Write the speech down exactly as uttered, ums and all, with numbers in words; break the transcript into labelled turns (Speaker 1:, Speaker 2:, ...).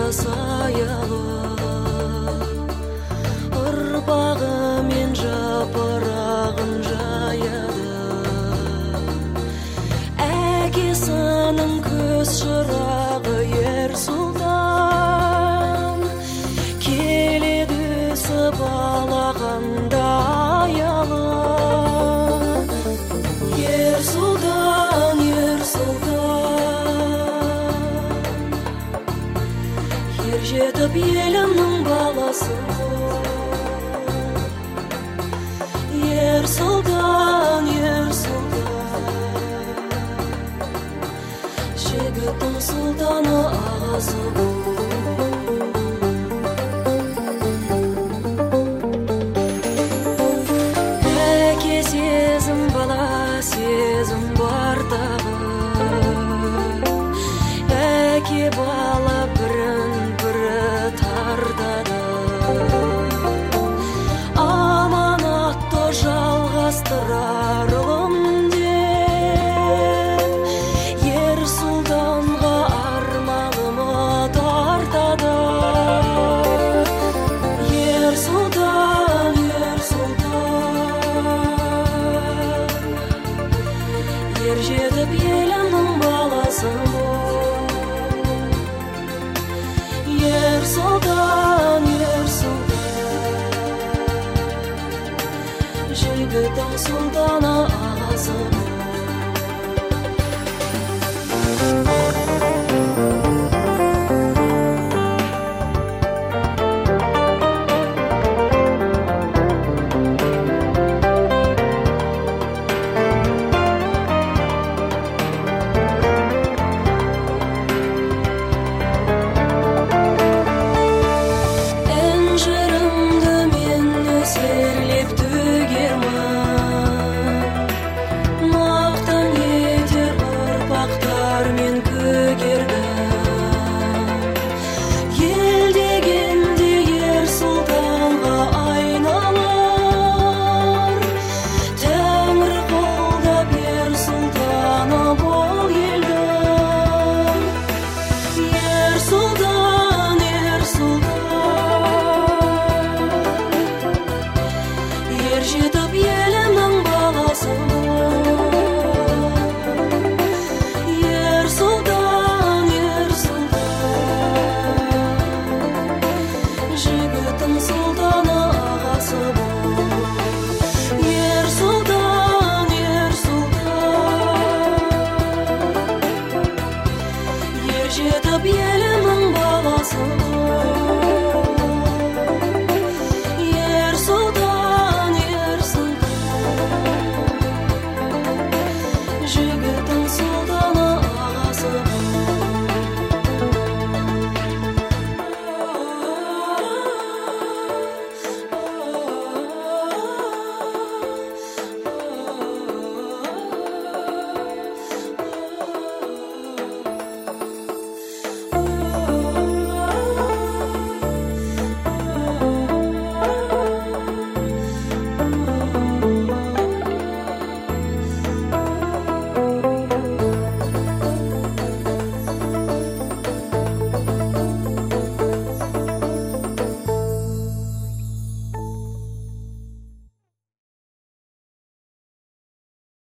Speaker 1: саялы, ұрпағы мен жапырағын жаяды. Әкесінің көз шырағы ер сұлтан, келеді сыбалағанда аялы. Ер сұлтан, ер сұлтан, ер жетіп елімнің баласы. Ер сұлтан, ер сұлтан, жігіттің сұлтаны ағасы. Әке сезім, бала сезім бар тағы. Әке бала бірін бірі тартады. Аманатты жалғастырар ұлымде, ер сұлтанға арманымы тартады. Ер сұлтан, ер сұлтан, ер жетіп елімнің баласы. Ер сұлтан, ер сұлтан, жігіттің сұлтаны ағасы. Інжірімді мен нөсерлеп төгермін, мақтан етер ұрпақтар мен көгердім. Ел дегенде ер сұлтанға айналар, Тәңір қолдап ер сұлтаны бол елдің. Ер сұлтан, ер сұлтан, ер жетіп елімнің баласы. Ер сұлтан, ер сұлтан, жігіттің сұлтаны ағасы. Ер сұлтан, ер сұлтан, ер жетіп елімнің баласы.